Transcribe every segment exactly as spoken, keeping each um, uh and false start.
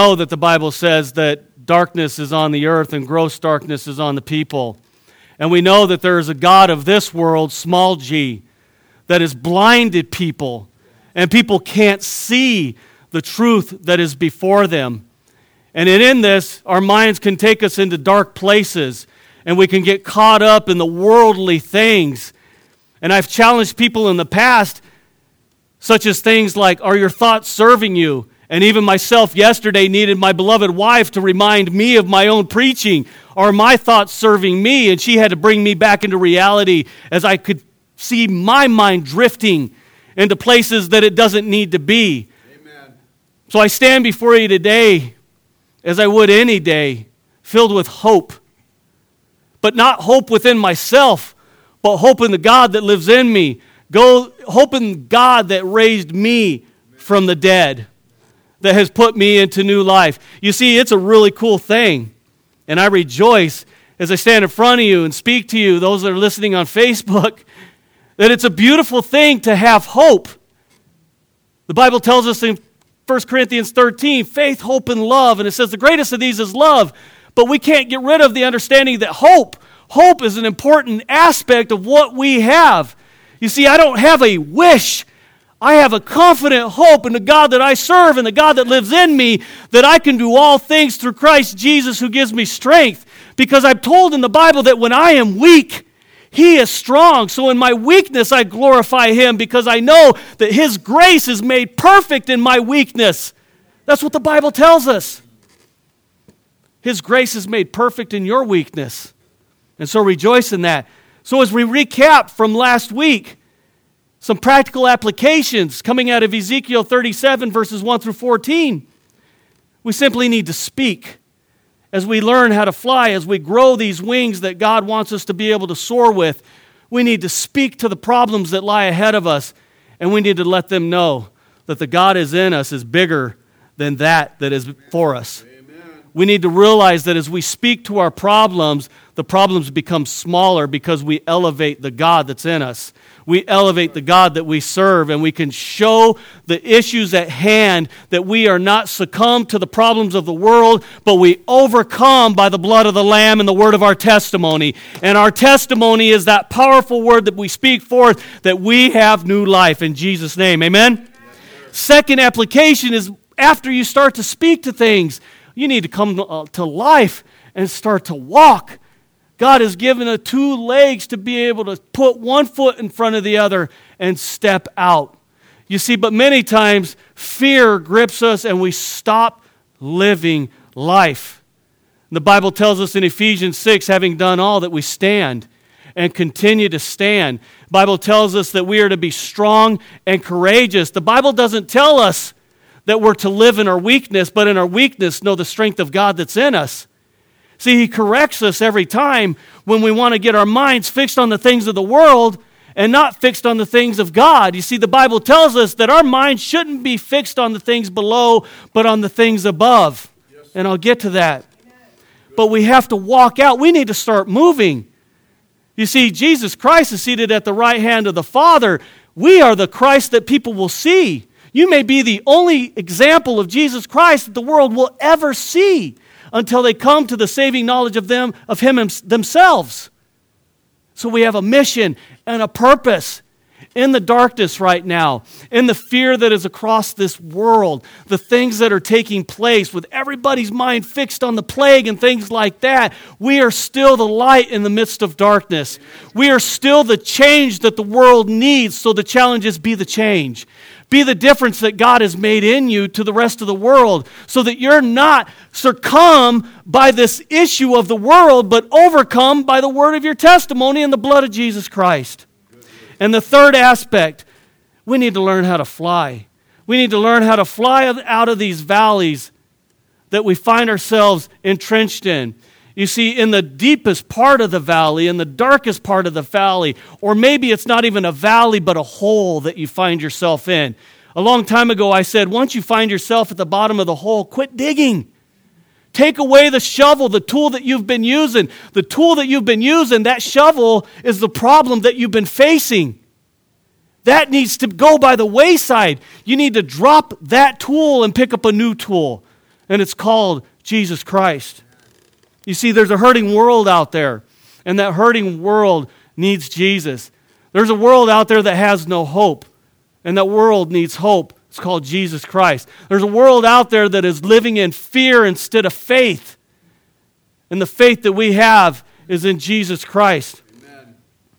know that the Bible says that darkness is on the earth and gross darkness is on the people. And we know that there is a God of this world, small g, that has blinded people, and people can't see the truth that is before them. And in this, our minds can take us into dark places, and we can get caught up in the worldly things. And I've challenged people in the past, such as things like, are your thoughts serving you? And even myself yesterday needed my beloved wife to remind me of my own preaching. Are my thoughts serving me? And she had to bring me back into reality as I could see my mind drifting into places that it doesn't need to be. Amen. So I stand before you today, as I would any day, filled with hope. But not hope within myself, but hope in the God that lives in me. Go, hope in God that raised me from the dead, that has put me into new life. You see, it's a really cool thing. And I rejoice as I stand in front of you and speak to you, those that are listening on Facebook, that it's a beautiful thing to have hope. The Bible tells us in First Corinthians thirteen, faith, hope, and love. And it says the greatest of these is love. But we can't get rid of the understanding that hope, hope is an important aspect of what we have. You see, I don't have a wish. I have a confident hope in the God that I serve and the God that lives in me, that I can do all things through Christ Jesus who gives me strength. Because I'm told in the Bible that when I am weak, He is strong. So in my weakness, I glorify Him because I know that His grace is made perfect in my weakness. That's what the Bible tells us. His grace is made perfect in your weakness. And so rejoice in that. So as we recap from last week, some practical applications coming out of Ezekiel thirty-seven, verses one through fourteen. We simply need to speak as we learn how to fly, as we grow these wings that God wants us to be able to soar with. We need to speak to the problems that lie ahead of us, and we need to let them know that the God is in us is bigger than that that is for us. Amen. We need to realize that as we speak to our problems, the problems become smaller because we elevate the God that's in us. We elevate the God that we serve, and we can show the issues at hand that we are not succumb to the problems of the world, but we overcome by the blood of the Lamb and the word of our testimony. And our testimony is that powerful word that we speak forth, that we have new life in Jesus' name. Amen? Yes, second application is after you start to speak to things, you need to come to life and start to walk. God has given us two legs to be able to put one foot in front of the other and step out. You see, but many times fear grips us and we stop living life. The Bible tells us in Ephesians six, having done all, that we stand and continue to stand. The Bible tells us that we are to be strong and courageous. The Bible doesn't tell us that we're to live in our weakness, but in our weakness know the strength of God that's in us. See, He corrects us every time when we want to get our minds fixed on the things of the world and not fixed on the things of God. You see, the Bible tells us that our minds shouldn't be fixed on the things below, but on the things above. Yes. And I'll get to that. But we have to walk out. We need to start moving. You see, Jesus Christ is seated at the right hand of the Father. We are the Christ that people will see. You may be the only example of Jesus Christ that the world will ever see, until they come to the saving knowledge of them, of Him themselves. So we have a mission and a purpose in the darkness right now, in the fear that is across this world, the things that are taking place with everybody's mind fixed on the plague and things like that. We are still the light in the midst of darkness. We are still the change that the world needs, so the challenge is be the change. Be the difference that God has made in you to the rest of the world, so that you're not succumb by this issue of the world, but overcome by the word of your testimony and the blood of Jesus Christ. And the third aspect, we need to learn how to fly. We need to learn how to fly out of these valleys that we find ourselves entrenched in. You see, in the deepest part of the valley, in the darkest part of the valley, or maybe it's not even a valley, but a hole that you find yourself in. A long time ago, I said, once you find yourself at the bottom of the hole, quit digging. Take away the shovel, the tool that you've been using. The tool that you've been using, that shovel is the problem that you've been facing. That needs to go by the wayside. You need to drop that tool and pick up a new tool. and it's called Jesus Christ. You see, there's a hurting world out there, and that hurting world needs Jesus. There's a world out there that has no hope, and that world needs hope. It's called Jesus Christ. There's a world out there that is living in fear instead of faith, and the faith that we have is in Jesus Christ. Amen.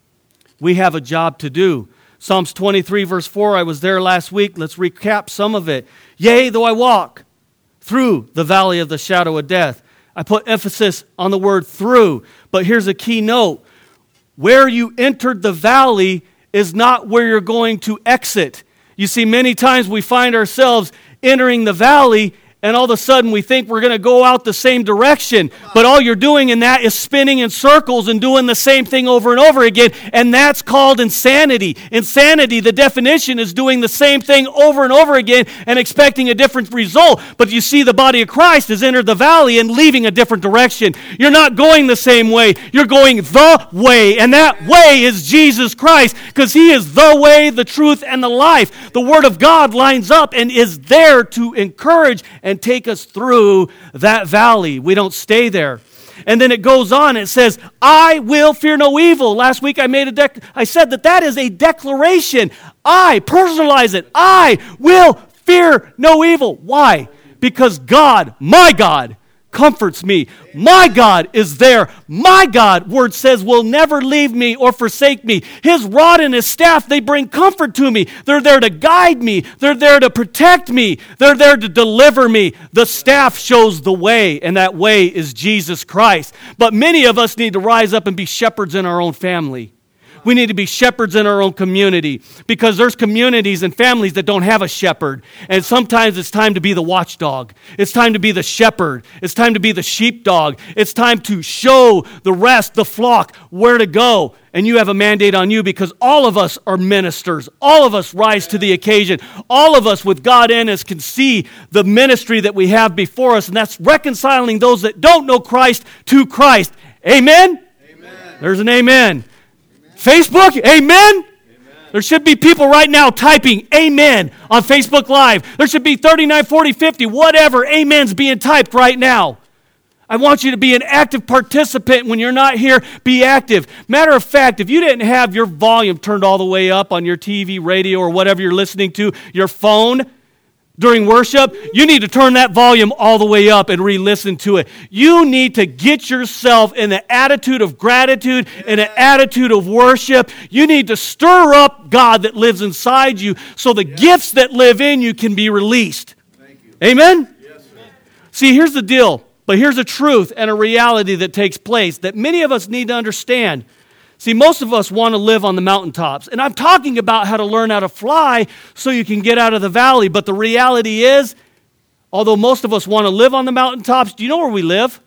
We have a job to do. Psalms twenty-three, verse four, I was there last week. Let's recap some of it. Yea, though I walk through the valley of the shadow of death. I put emphasis on the word through, but here's a key note. Where you entered the valley is not where you're going to exit. You see, many times we find ourselves entering the valley, and all of a sudden we think we're going to go out the same direction. But all you're doing in that is spinning in circles and doing the same thing over and over again. And that's called insanity. Insanity, the definition, is doing the same thing over and over again and expecting a different result. But you see, the body of Christ has entered the valley and leaving a different direction. You're not going the same way. You're going the way. And that way is Jesus Christ, because He is the way, the truth, and the life. The Word of God lines up and is there to encourage and take us through that valley. We don't stay there. And then it goes on, it says, I will fear no evil. Last week I made a dec- I said that that is a declaration. I, personalize it, I will fear no evil. Why? Because God, my God, comforts me. My God is there. My God, word says, will never leave me or forsake me. His rod and His staff, they bring comfort to me. They're there to guide me. They're there to protect me. They're there to deliver me. The staff shows the way, and that way is Jesus Christ. But many of us need to rise up and be shepherds in our own family. We need to be shepherds in our own community, because there's communities and families that don't have a shepherd. And sometimes it's time to be the watchdog. It's time to be the shepherd. It's time to be the sheepdog. It's time to show the rest, the flock, where to go. And you have a mandate on you, because all of us are ministers. All of us rise to the occasion. All of us with God in us can see the ministry that we have before us, and that's reconciling those that don't know Christ to Christ. Amen? Amen. There's an amen. Facebook, amen? Amen. There should be people right now typing amen on Facebook Live. There should be thirty-nine, forty, fifty, whatever amen's being typed right now. I want you to be an active participant. When you're not here, be active. Matter of fact, if you didn't have your volume turned all the way up on your T V, radio, or whatever you're listening to, your phone, during worship, you need to turn that volume all the way up and re-listen to it. You need to get yourself in an attitude of gratitude and an attitude of worship. You need to stir up God that lives inside you, so the yes. gifts that live in you can be released. Thank you. Amen? Yes, sir. See, here's the deal, but here's a truth and a reality that takes place that many of us need to understand. See, most of us want to live on the mountaintops. And I'm talking about how to learn how to fly so you can get out of the valley. But the reality is, although most of us want to live on the mountaintops, do you know where we live?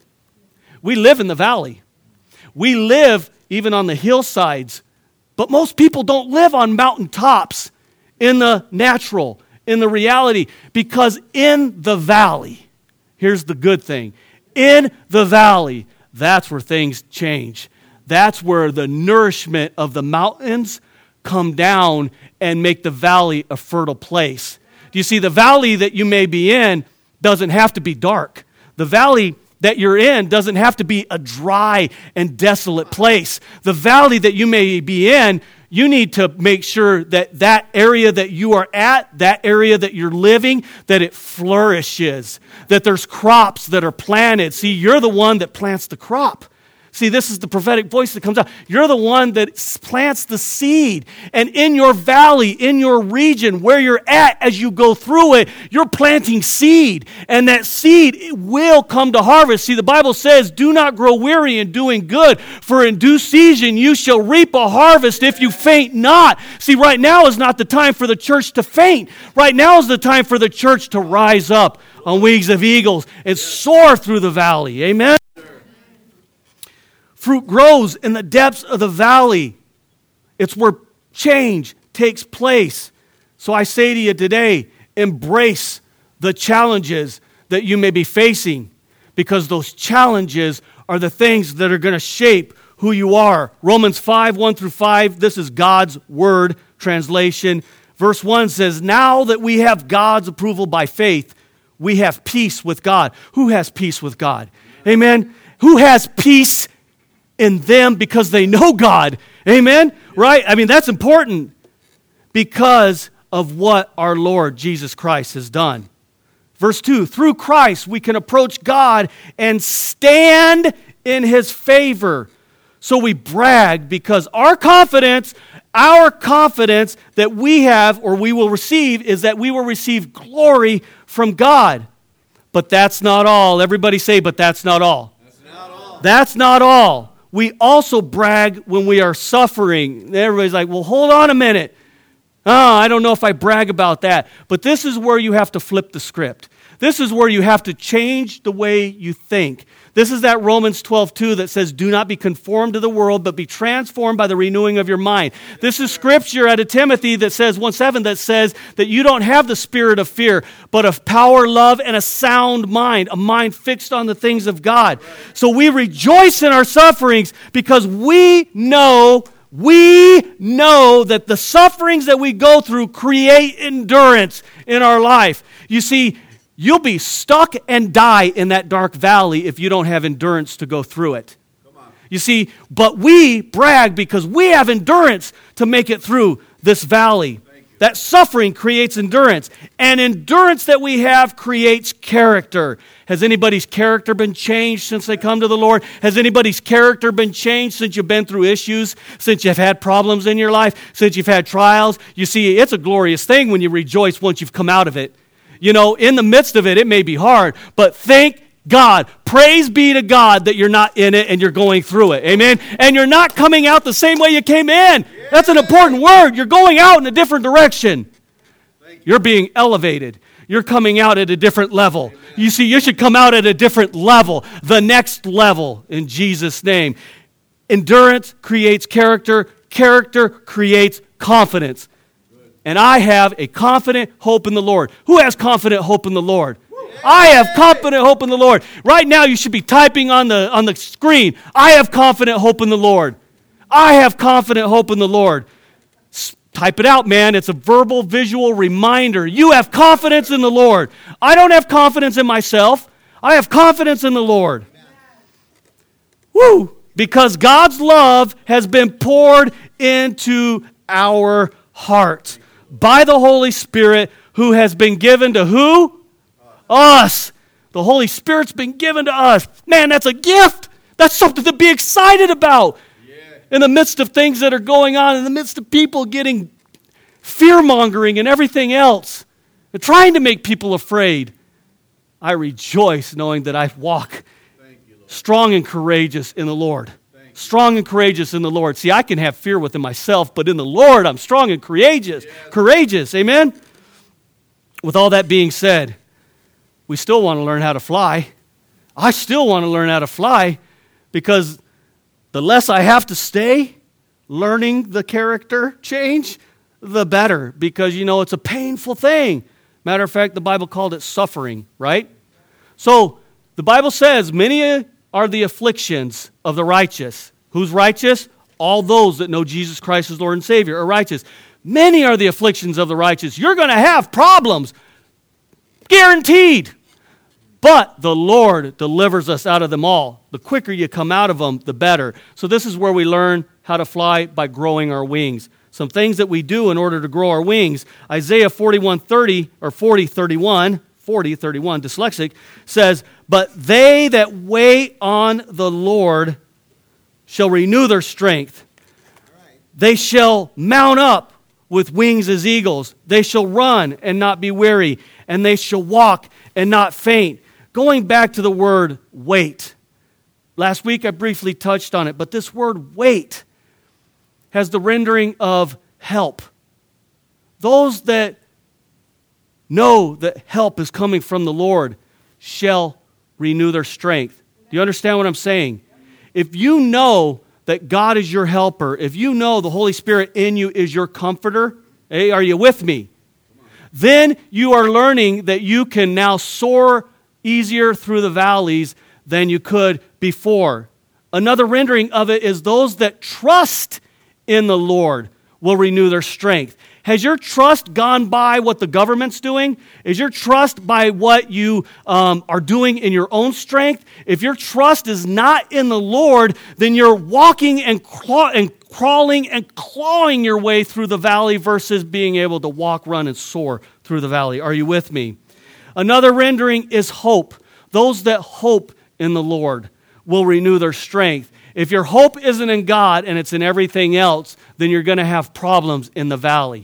We live in the valley. We live even on the hillsides. But most people don't live on mountaintops in the natural, in the reality. Because in the valley, here's the good thing. In the valley, that's where things change. That's where the nourishment of the mountains come down and make the valley a fertile place. Do you see, the valley that you may be in doesn't have to be dark. The valley that you're in doesn't have to be a dry and desolate place. The valley that you may be in, you need to make sure that that area that you are at, that area that you're living, that it flourishes, that there's crops that are planted. See, you're the one that plants the crop. See, this is the prophetic voice that comes out. You're the one that plants the seed. And in your valley, in your region, where you're at as you go through it, you're planting seed. And that seed will come to harvest. See, the Bible says, do not grow weary in doing good, for in due season you shall reap a harvest if you faint not. See, right now is not the time for the church to faint. Right now is the time for the church to rise up on wings of eagles and soar through the valley. Amen? Fruit grows in the depths of the valley. It's where change takes place. So I say to you today, embrace the challenges that you may be facing, because those challenges are the things that are going to shape who you are. Romans five, one through five, this is God's word translation. Verse one says, now that we have God's approval by faith, we have peace with God. Who has peace with God? Amen? Who has peace in them because they know God? Amen? Right? I mean, that's important because of what our Lord Jesus Christ has done. Verse two, through Christ we can approach God and stand in His favor. So we brag because our confidence, our confidence that we have or we will receive is that we will receive glory from God. But that's not all. Everybody say, but that's not all. That's not all. That's not all. We also brag when we are suffering. Everybody's like, well, hold on a minute. Oh, I don't know if I brag about that. But this is where you have to flip the script. This is where you have to change the way you think. This is that Romans twelve two that says, do not be conformed to the world, but be transformed by the renewing of your mind. This is scripture out of Timothy that says, one seven, that says that you don't have the spirit of fear, but of power, love, and a sound mind, a mind fixed on the things of God. So we rejoice in our sufferings because we know We know that the sufferings that we go through create endurance in our life. You see, you'll be stuck and die in that dark valley if you don't have endurance to go through it. You see, but we brag because we have endurance to make it through this valley. That suffering creates endurance. And endurance that we have creates character. Has anybody's character been changed since they come to the Lord? Has anybody's character been changed since you've been through issues? Since you've had problems in your life? Since you've had trials? You see, it's a glorious thing when you rejoice once you've come out of it. You know, in the midst of it, it may be hard, but thank God. Praise be to God that you're not in it and you're going through it. Amen? And you're not coming out the same way you came in. That's an important word. You're going out in a different direction. You're being elevated. You're coming out at a different level. You see, you should come out at a different level. The next level in Jesus' name. Endurance creates character. Character creates confidence. And I have a confident hope in the Lord. Who has confident hope in the Lord? I have confident hope in the Lord. Right now you should be typing on the on the screen, I have confident hope in the Lord. I have confident hope in the Lord. S- type it out, man. It's a verbal, visual reminder. You have confidence in the Lord. I don't have confidence in myself. I have confidence in the Lord. Woo! Because God's love has been poured into our hearts by the Holy Spirit who has been given to who? Us. The Holy Spirit's been given to us. Man, that's a gift. That's something to be excited about. Yeah. In the midst of things that are going on, in the midst of people getting fear-mongering and everything else, and trying to make people afraid, I rejoice knowing that I walk you, strong and courageous in the Lord. Strong and courageous in the Lord. See, I can have fear within myself, but in the Lord, I'm strong and courageous. Yeah. Courageous, amen? With all that being said, we still want to learn how to fly. I still want to learn how to fly because the less I have to stay learning the character change, the better. Because, you know, it's a painful thing. Matter of fact, the Bible called it suffering, right? So, the Bible says, many are the afflictions of the righteous. Who's righteous? All those that know Jesus Christ as Lord and Savior are righteous. Many are the afflictions of the righteous. You're going to have problems. Guaranteed. But the Lord delivers us out of them all. The quicker you come out of them, the better. So this is where we learn how to fly by growing our wings. Some things that we do in order to grow our wings. Isaiah forty-one thirty or forty thirty-one, forty thirty-one, dyslexic, says, but they that wait on the Lord shall renew their strength. They shall mount up with wings as eagles. They shall run and not be weary, and they shall walk and not faint. Going back to the word wait. Last week I briefly touched on it, but this word wait has the rendering of help. Those that know that help is coming from the Lord shall renew their strength. Do you understand what I'm saying? If you know that God is your helper, if you know the Holy Spirit in you is your comforter, hey, are you with me? Then you are learning that you can now soar easier through the valleys than you could before. Another rendering of it is those that trust in the Lord will renew their strength. Has your trust gone by what the government's doing? Is your trust by what you um, are doing in your own strength? If your trust is not in the Lord, then you're walking and, claw- and crawling and clawing your way through the valley versus being able to walk, run, and soar through the valley. Are you with me? Another rendering is hope. Those that hope in the Lord will renew their strength. If your hope isn't in God and it's in everything else, then you're going to have problems in the valley.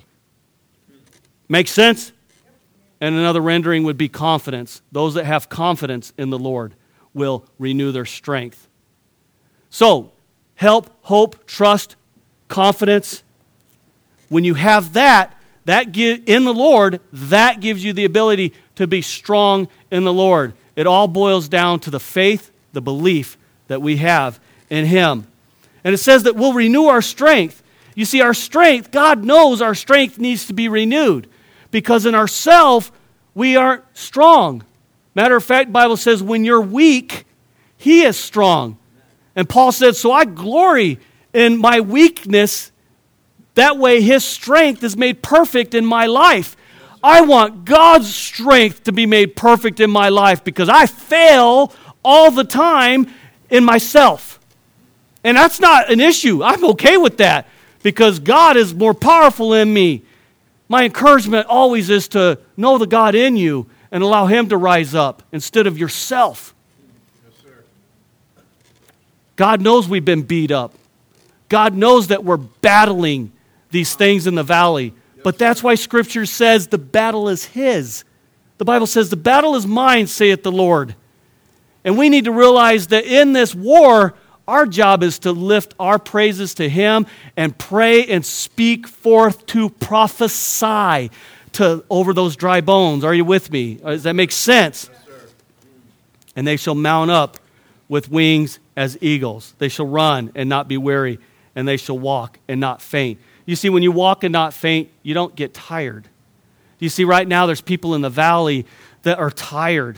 Make sense? And another rendering would be confidence. Those that have confidence in the Lord will renew their strength. So, help, hope, trust, confidence. When you have that, that give, in the Lord, that gives you the ability to be strong in the Lord. It all boils down to the faith, the belief that we have in Him. And it says that we'll renew our strength. You see, our strength, God knows our strength needs to be renewed. Because in ourselves, we aren't strong. Matter of fact, the Bible says when you're weak, He is strong. And Paul said, so I glory in my weakness. That way His strength is made perfect in my life. I want God's strength to be made perfect in my life because I fail all the time in myself. And that's not an issue. I'm okay with that because God is more powerful in me. My encouragement always is to know the God in you and allow Him to rise up instead of yourself. Yes, sir. God knows we've been beat up. God knows that we're battling these things in the valley. Yes, but that's why Scripture says the battle is His. The Bible says the battle is mine, saith the Lord. And we need to realize that in this war, our job is to lift our praises to Him and pray and speak forth to prophesy to over those dry bones. Are you with me? Does that make sense? Yes, sir. And they shall mount up with wings as eagles. They shall run and not be weary, and they shall walk and not faint. You see, when you walk and not faint, you don't get tired. You see, right now there's people in the valley that are tired,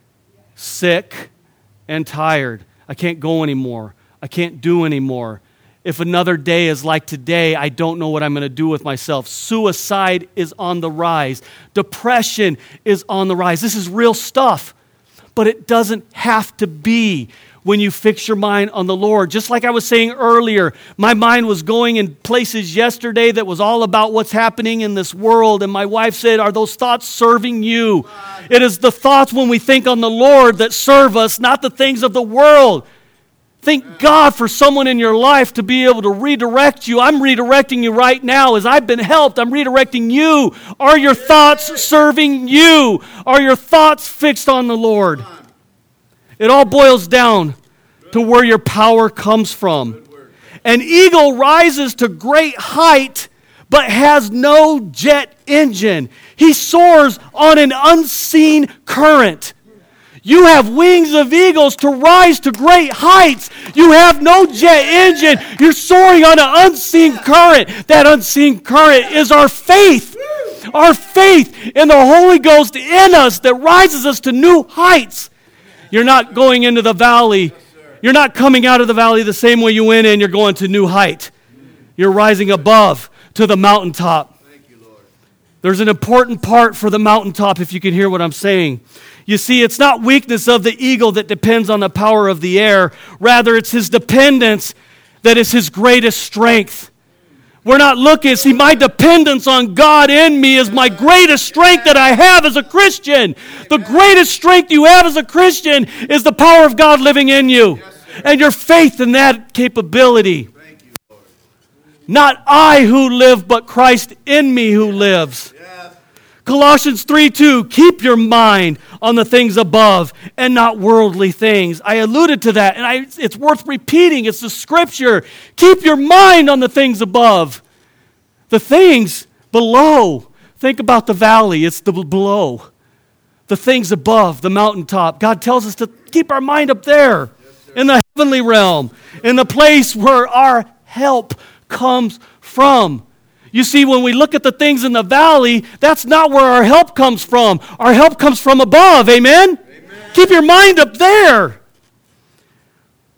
sick and tired. I can't go anymore. I can't do anymore. If another day is like today, I don't know what I'm going to do with myself. Suicide is on the rise. Depression is on the rise. This is real stuff. But it doesn't have to be when you fix your mind on the Lord. Just like I was saying earlier, my mind was going in places yesterday that was all about what's happening in this world. And my wife said, are those thoughts serving you? It is the thoughts when we think on the Lord that serve us, not the things of the world. Thank God for someone in your life to be able to redirect you. I'm redirecting you right now. As I've been helped, I'm redirecting you. Are your thoughts serving you? Are your thoughts fixed on the Lord? It all boils down to where your power comes from. An eagle rises to great height, but has no jet engine. He soars on an unseen current. You have wings of eagles to rise to great heights. You have no jet engine. You're soaring on an unseen current. That unseen current is our faith. Our faith in the Holy Ghost in us that rises us to new heights. You're not going into the valley. You're not coming out of the valley the same way you went in. You're going to new height. You're rising above to the mountaintop. There's an important part for the mountaintop, if you can hear what I'm saying. You see, it's not weakness of the eagle that depends on the power of the air. Rather, it's his dependence that is his greatest strength. We're not looking, see, my dependence on God in me is my greatest strength that I have as a Christian. The greatest strength you have as a Christian is the power of God living in you. And your faith in that capability. Not I who live, but Christ in me who lives. Colossians three two, keep your mind on the things above and not worldly things. I alluded to that, and I, it's worth repeating. It's the Scripture. Keep your mind on the things above. The things below. Think about the valley. It's the below. The things above, the mountaintop. God tells us to keep our mind up there in the heavenly realm, in the place where our help comes from. You see, when we look at the things in the valley, that's not where our help comes from. Our help comes from above, amen? Amen. Keep your mind up there.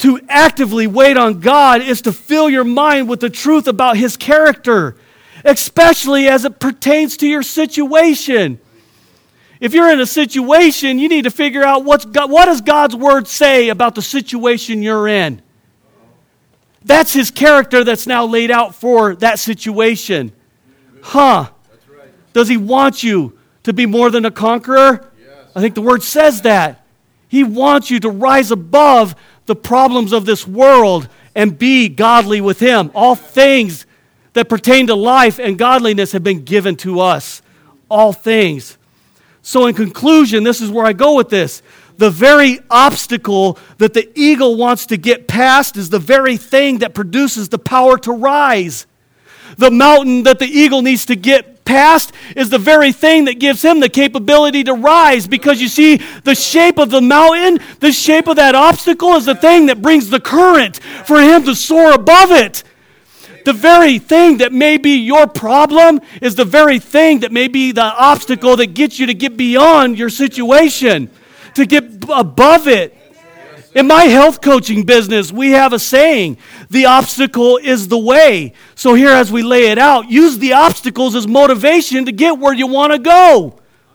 To actively wait on God is to fill your mind with the truth about His character, especially as it pertains to your situation. If you're in a situation, you need to figure out what's God, what does God's Word say about the situation you're in. That's His character that's now laid out for that situation. Huh? Does He want you to be more than a conqueror? I think the Word says that. He wants you to rise above the problems of this world and be godly with Him. All things that pertain to life and godliness have been given to us. All things. So in conclusion, this is where I go with this. The very obstacle that the eagle wants to get past is the very thing that produces the power to rise. The mountain that the eagle needs to get past is the very thing that gives him the capability to rise. Because you see, the shape of the mountain, the shape of that obstacle is the thing that brings the current for him to soar above it. The very thing that may be your problem is the very thing that may be the obstacle that gets you to get beyond your situation, to get above it. In my health coaching business, we have a saying, the obstacle is the way. So here as we lay it out, use the obstacles as motivation to get where you want to go.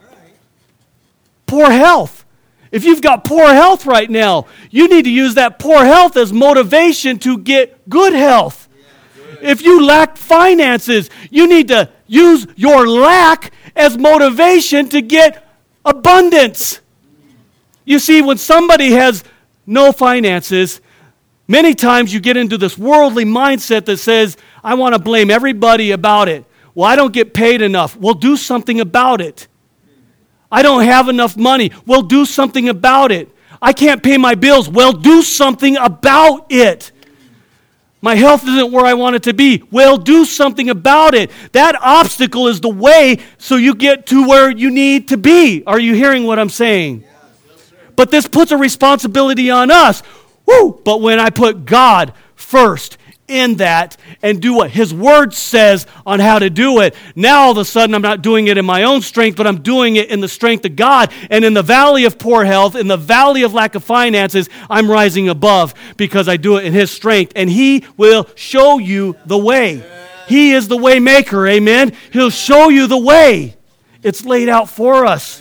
Poor health. If you've got poor health right now, you need to use that poor health as motivation to get good health. If you lack finances, you need to use your lack as motivation to get abundance. You see, when somebody has no finances, many times you get into this worldly mindset that says, I want to blame everybody about it. Well, I don't get paid enough. Well, do something about it. I don't have enough money. Well, do something about it. I can't pay my bills. Well, do something about it. My health isn't where I want it to be. Well, do something about it. That obstacle is the way so you get to where you need to be. Are you hearing what I'm saying? Yes, yes, but this puts a responsibility on us. Woo! But when I put God first in that and do what His Word says on how to do it, now all of a sudden I'm not doing it in my own strength, but I'm doing it in the strength of God. And in the valley of poor health, in the valley of lack of finances, I'm rising above because I do it in His strength. And He will show you the way. He is the way maker, amen? He'll show you the way. It's laid out for us.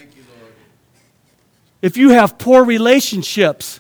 If you have poor relationships,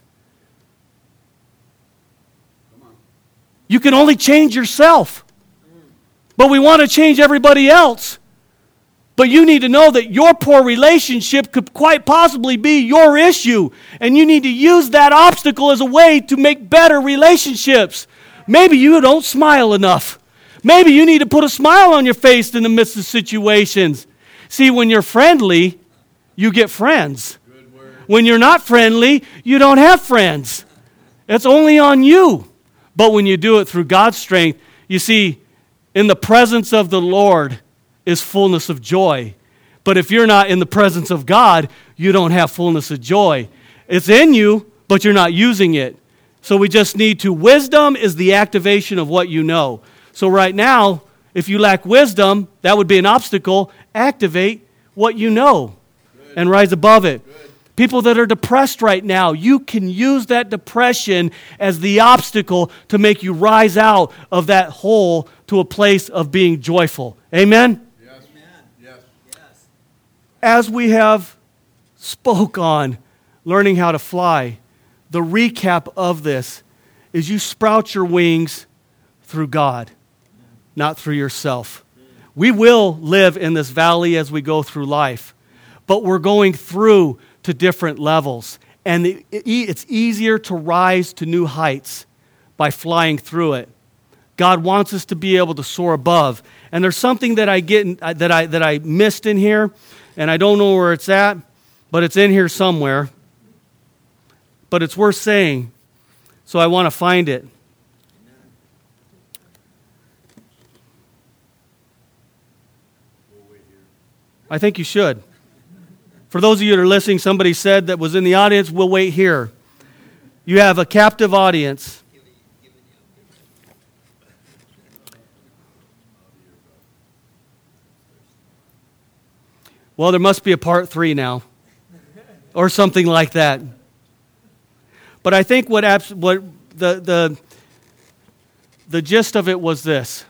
you can only change yourself. But we want to change everybody else. But you need to know that your poor relationship could quite possibly be your issue. And you need to use that obstacle as a way to make better relationships. Maybe you don't smile enough. Maybe you need to put a smile on your face in the midst of situations. See, when you're friendly, you get friends. When you're not friendly, you don't have friends. It's only on you. But when you do it through God's strength, you see, in the presence of the Lord is fullness of joy. But if you're not in the presence of God, you don't have fullness of joy. It's in you, but you're not using it. So we just need to, wisdom is the activation of what you know. So right now, if you lack wisdom, that would be an obstacle. Activate what you know Good. And rise above it. Good. People that are depressed right now, you can use that depression as the obstacle to make you rise out of that hole to a place of being joyful. Amen? Yes. Yes. Yes. As we have spoke on learning how to fly, the recap of this is you sprout your wings through God, not through yourself. We will live in this valley as we go through life, but we're going through to different levels. And it's easier to rise to new heights by flying through it. God wants us to be able to soar above. And there's something that I get in, that I that I missed in here, and I don't know where it's at, but it's in here somewhere. But it's worth saying, so I want to find it. I think you should. For those of you that are listening, somebody said that was in the audience, we'll wait here. You have a captive audience. Well, there must be a part three now, or something like that. But I think what abs- what the, the, the gist of it was this.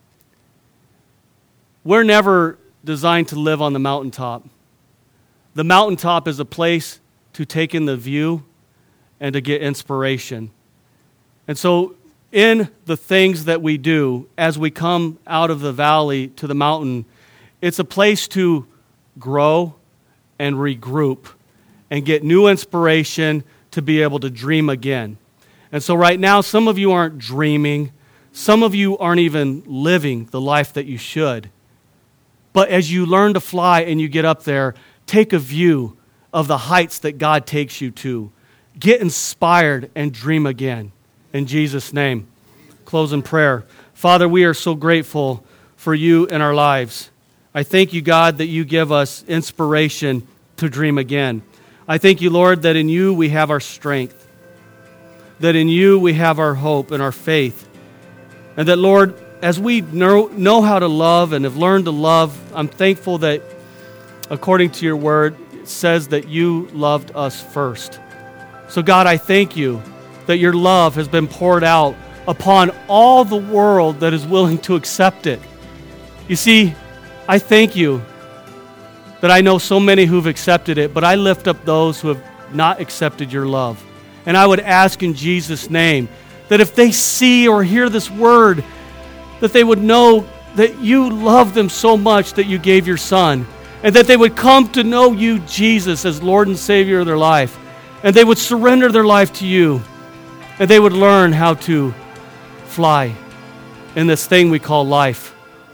We're never designed to live on the mountaintop. The mountaintop is a place to take in the view and to get inspiration. And so in the things that we do as we come out of the valley to the mountain, it's a place to grow and regroup and get new inspiration to be able to dream again. And so right now, some of you aren't dreaming. Some of you aren't even living the life that you should. But as you learn to fly and you get up there, take a view of the heights that God takes you to. Get inspired and dream again. In Jesus' name. Close in prayer. Father, we are so grateful for you in our lives. I thank you, God, that you give us inspiration to dream again. I thank you, Lord, that in you we have our strength, that in you we have our hope and our faith, and that, Lord, as we know, know how to love and have learned to love, I'm thankful that, according to your word, it says that you loved us first. So, God, I thank you that your love has been poured out upon all the world that is willing to accept it. You see, I thank you that I know so many who've accepted it, but I lift up those who have not accepted your love. And I would ask in Jesus' name that if they see or hear this word, that they would know that you love them so much that you gave your Son, and that they would come to know you, Jesus, as Lord and Savior of their life, and they would surrender their life to you, and they would learn how to fly in this thing we call life.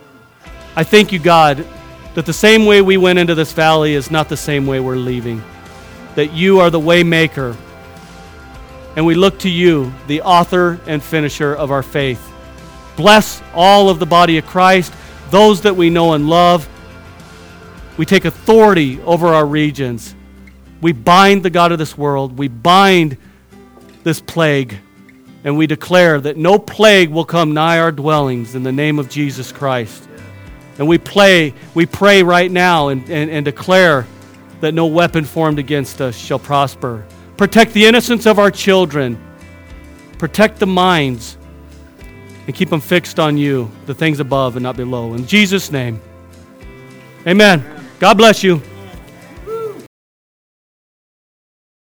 I thank you, God, that the same way we went into this valley is not the same way we're leaving, that you are the way maker, and we look to you, the author and finisher of our faith. Bless all of the body of Christ, those that we know and love. We take authority over our regions. We bind the god of this world. We bind this plague. And we declare that no plague will come nigh our dwellings in the name of Jesus Christ. And we pray, we pray right now and, and, and declare that no weapon formed against us shall prosper. Protect the innocence of our children. Protect the minds. And keep them fixed on you, the things above and not below. In Jesus' name, amen. God bless you.